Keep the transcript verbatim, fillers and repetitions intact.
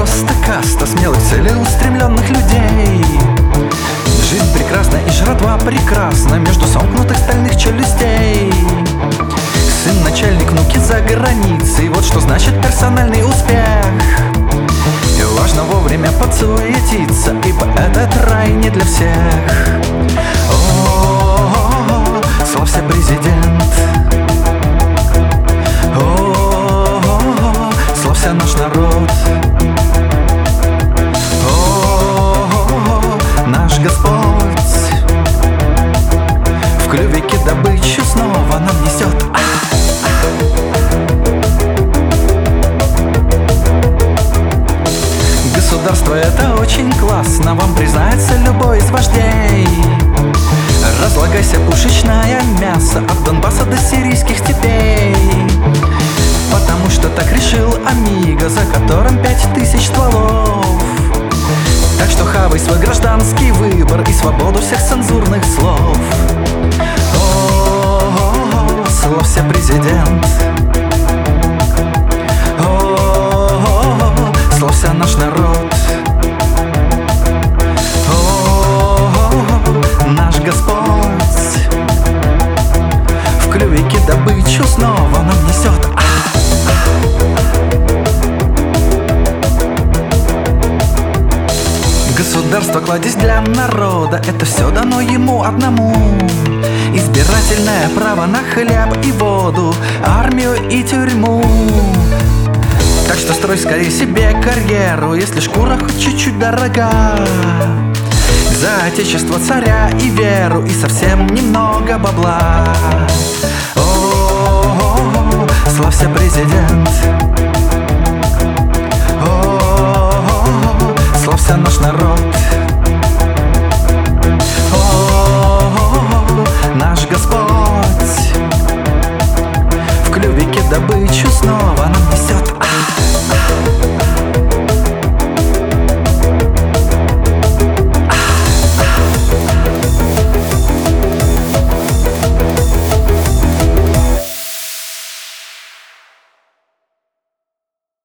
просто каста смелых, целеустремленных людей. Жизнь прекрасна и жратва прекрасна между сомкнутых стальных челюстей. Сын начальник, внуки за границей, вот что значит персональный успех. И важно вовремя подсуетиться, ибо этот рай не для всех. О, славься, президент. О, славься наш народ. О, наш Господь в клювике добычу снова нам несет. Государство — это очень классно, вам признается любой из вождей. Разлагайся, пушечное мясо, от Донбасса до сирийских степей. Потому что так решил Амиго, за которым пять тысяч стволов. Так что хавай свой гражданский выбор и свободу всех цензурных слов. О, славься, президент. О, славься наш народ. О, наш Господь в клювике добычу снова нам несет. Государство, кладезь для народа, это все дано ему одному. Избирательное право на хлеб и воду, армию и тюрьму. Так что строй скорее себе карьеру, если шкура хоть чуть-чуть дорога. За отечество, царя и веру, и совсем немного бабла. О, славься, президент. О, славься наш народ.